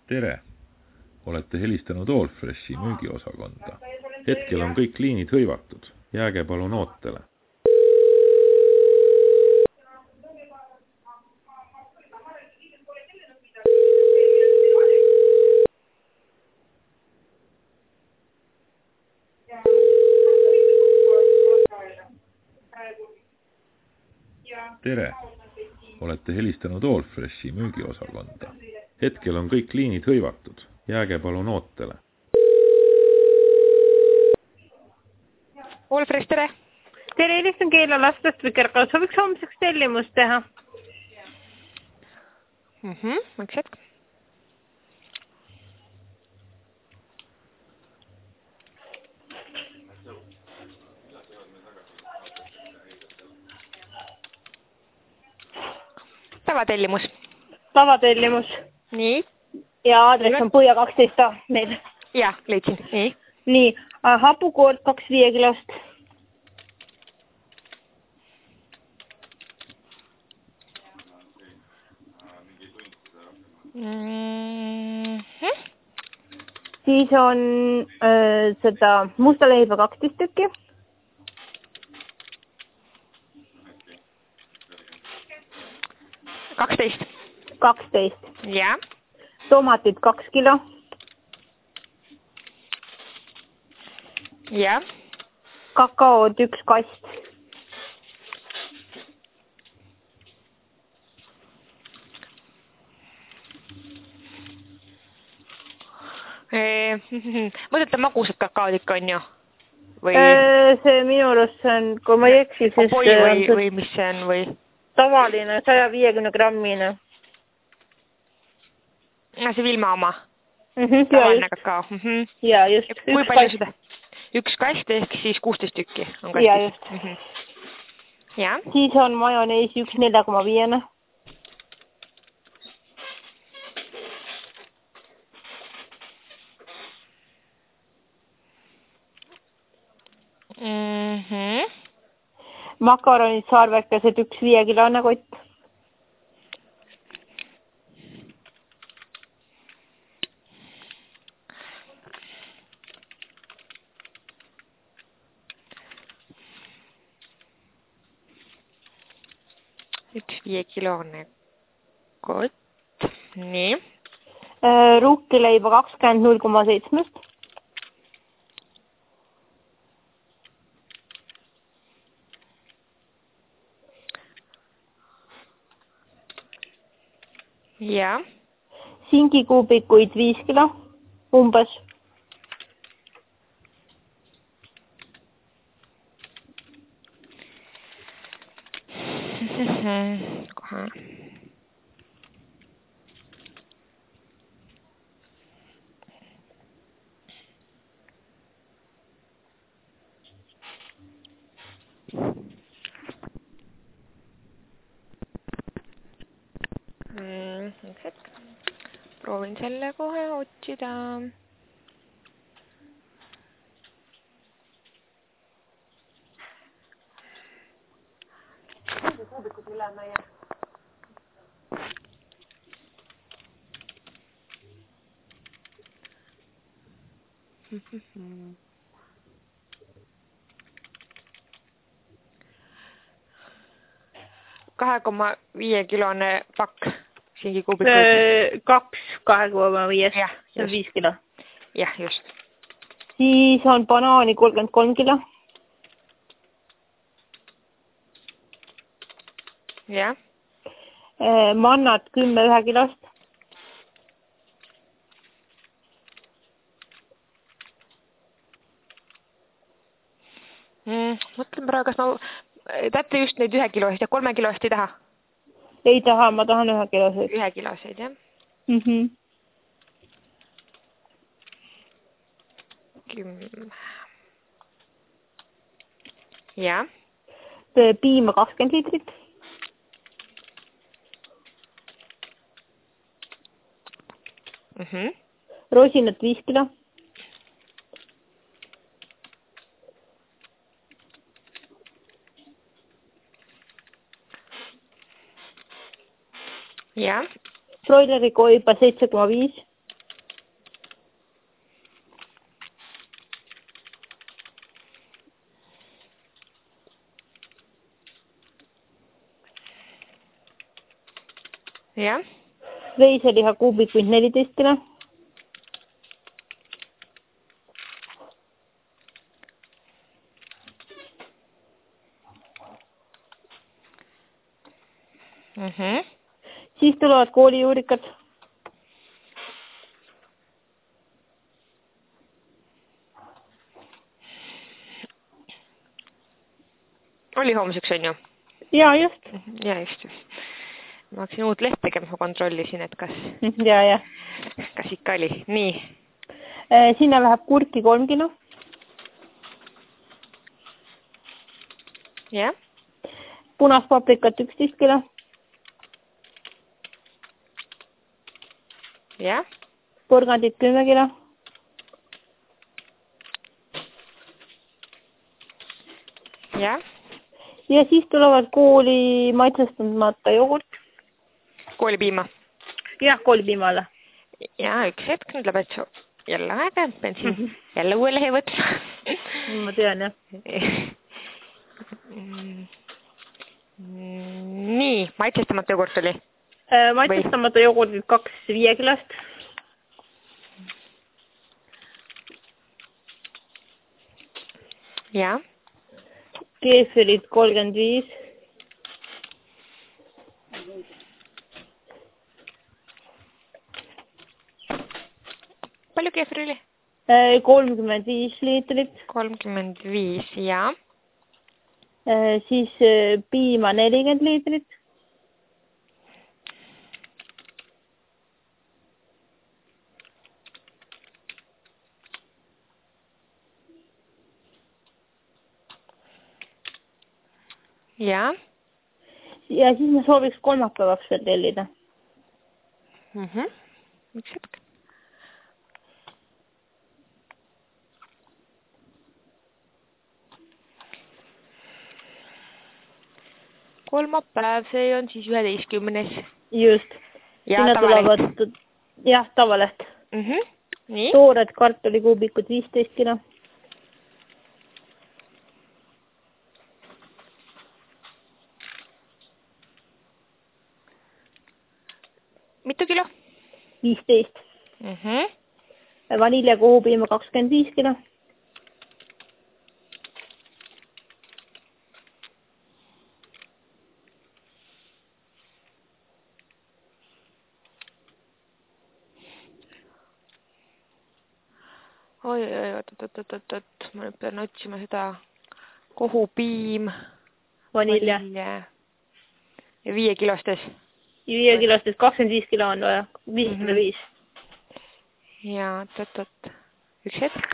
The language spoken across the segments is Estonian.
Tere! Olete helistanud Allfreshi müügiosakonda. Hetkel on kõik liinid hõivatud. Jääge palun ootele. Tere! Olete helistanud Allfreshi müügiosakonda. Hetkel on kõik liinid hõivatud. Jääge palun ootele. Allfresh, tere! Tere, helistan Keila lastest Vikerga. Sooviks homseks tellimust teha. Üks hetk. Tavatellimus. Tavatellimus. Nii. Ja aadress on Põhja 12 meil. Ja, leidsin. Nii. Nii, hapukoort 2 5 kilost. Siis on seda musta leiba 12 tükki. 12. 12. Ja. Tomatid 2 kilo. Ja. Kakaod 1 kast. Mõtlete magusad kakaod ikka on ju? Või... See minu arust on, kui ma ei eksi, siis või mis see on või? Tavaline 150 grammine. See Vilma oma? Tavaline kakao. Ja just. Kui palju seda? 1 kast ehk siis 16 tükki on kastis? Ja just. Ja. Siis on majoneesi 1 4,5. Makaronid saarvekesed 1 5 kilone kott. Üks 5 kilone kott. Nii. Ruukileiba 20 0,7. Ja. Singikuubikuid 5 kilo, umbes. Kohe. Üks hetk. Proovin selle kohe otsida. Kuubikud üle meie. Koma 5 kilone pakk singikuubikuid. 2,5. Jah, see on 5 kilo. Jah, just. Siis on banaani 33 kilo. Jah. Mannat 10 1 kilost. Mõtlen praegu, kas ma täpselt just neid 1 kilo eest ja 3 kilo eest ei taha? Ei taha, ma tahan 1 kiloseid. 1 kiloseid, jah? 10. Ja. Piima 20 liitrit. Rosinat 5 kilo. Ja. Broileri koiba 7,5. jah, veiseliha kuubikuid 14 kilo. Siis tulevad koolijuurikad. oli homseks, on ju? Ja, just. Ja, just. Ma hakkasin uut leht tegema, ma kontrollisin, et kas ikka oli. Nii. Sinna läheb kurki 3 kilo. Jah. Punast paprikat 11 kilo. Jah. Porgandit 10 kilo. Jah. Ja siis tulevad kooli maitsestamata jogurt. Koolipiima. Jah, koolipiima alla. Ja, üks hetk, nüüd läheb, et jälle aega, pean siin jälle uue lehe võtma. Ma tean, jah. Nii, maitsestamata jogurt oli? Maitsestamata jogurtid 2 5 kilost. Ja. Keefirid 35. Palju keefir oli? 35 liitrit. 35, ja. Siis piima 40 liitrit. Ja. Ja siis ma sooviks kolmapäevaks veel tellida. Üks hetk. Kolmapäev, see on siis 11. Just. Ja sinna tavaleht. Tulevad, jah, tavaleht. Nii. Toored kartulikuubikud 15 kilo. Mitu kilo? 15. Vaniljakohupiima 25 kilo. Oi, ma nüüd pean otsima seda kohupiim, Vanilja. Ja 5 kilostes. 5 kilostes 25 kilo on vaja. 505. Ja, üks hetk.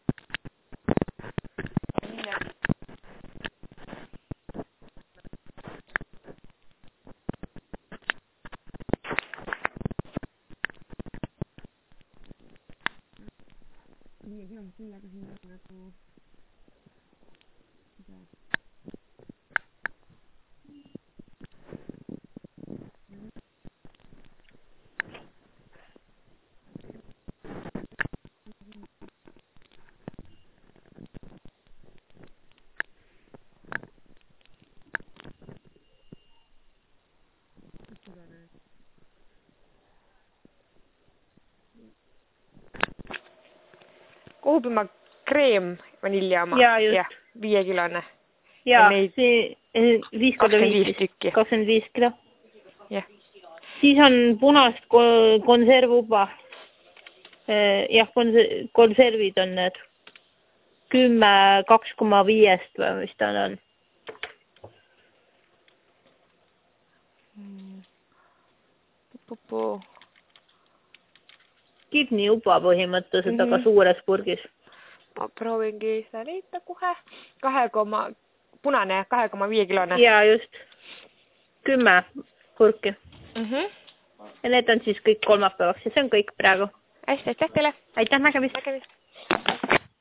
Kohupiima kreem vanilja oma. Ja, just. 5 kilone. Ja, neid... see 5 25 tükki. 25 kilo. Jah. Siis on punast konservuba. Jah, konservid on need 10 2,5 või mis ta on. Kidniuba põhimõtteliselt, aga suures purgis. Ma proovingi seda leida kohe. Punane 2,5 kilone. Ja, just. 10 purki. Ja need on siis kõik kolmapäevaks ja see on kõik praegu. Hästi, aitäh teile. Aitäh, nägemist.